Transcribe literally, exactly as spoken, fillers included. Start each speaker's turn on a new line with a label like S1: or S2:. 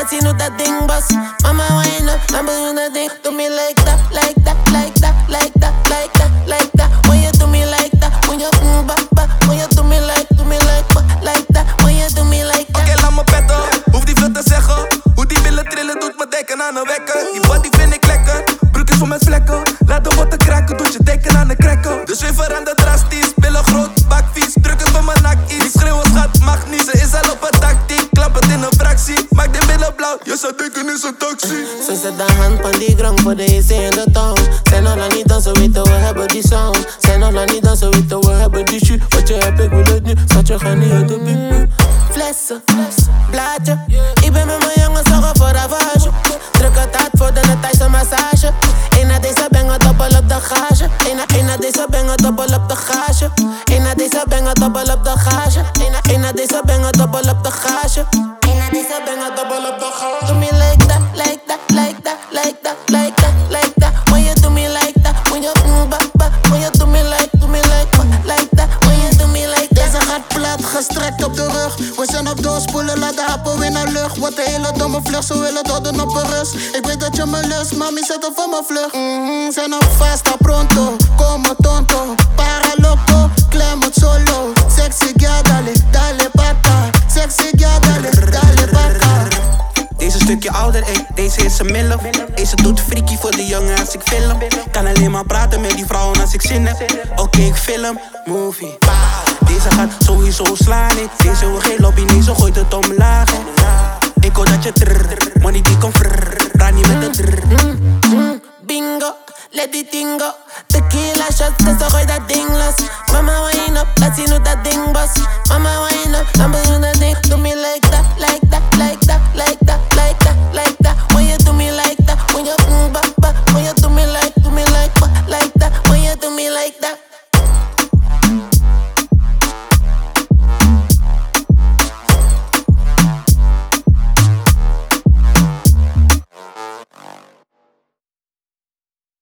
S1: laat zien hoe dat ding was. Mama, wine up, dan doe dat ding. Doe me like that, like that, like that, like that, like that, like that. When you do me like that, when you mm, ba, ba. When you do me like, do me like, ba, like that. When you do me like that.
S2: Oké, okay, laat me petten, hoef niet veel te zeggen. Hoe die willen trillen doet me denken aan een wekker. Die body vind ik lekker, broek is vol met vlekken. Laat de botten kraken, doet je denken aan een cracker. Dus weer verandert drastisch, billen groot, bakvies. Druk het van mijn nak iets, die schreeuwen schat, mag niet. Ze is al op een tactiek, klap het in een fractie. Maak de billen blauw, je zou denken is een taxi.
S1: Ze zet de hand van die grang voor de E C in de town. Zijn nog lang niet dan, ze weten we hebben die sound. Zijn nog lang niet dan, ze weten we hebben die shit. Wat je hebt, ik wil het nu, zat je gaan niet uit de bing. Flessen, blaadje. Ik ben met mijn jongens zorgen voor ravage. Druk het uit voor de Thaise massage. Eén na deze banger, dubbel op de gage. Eén na deze banger, dubbel op de gage. Eén na deze banger, dubbel op de gage. Eén na deze banger, dubbel op de gage. Eén na deze banger, dubbel op de gage. Do me like that, like that, like that, like that, like that, like that. When you do me like that, when you mm, ba, ba. When you do me like, do me like, ba, like that. When you do me like that.
S3: Deze gaat plat, gestrekt op de rug. We zijn op doorspoelen, laat de happen in de lucht. Wat een hele domme vlucht, ze willen doden op een rust. Ik weet dat je me lust, mami zet op voor mijn vlucht. Mm-hmm, zijn op vast, pronto, como tonto. Para loco, klem het solo. Sexy girl, dale, dale pata. Sexy girl, dale, dale pata.
S4: Deze stukje ouder, ey, deze is een milf. Deze doet freaky voor de jongen als ik film. Kan alleen maar praten met die vrouwen als ik zin heb. Oké, okay, ik film, movie. Deze gaat sowieso slaan, ey. Deze wil geen lobby, nee, zo gooit het omlaag, ey. Ik hoor dat je trrr, money die komt frrr. Rani met de trrr.
S1: Mm, mm, bingo, let die tingo. Tequila shots, dus gooi dat ding.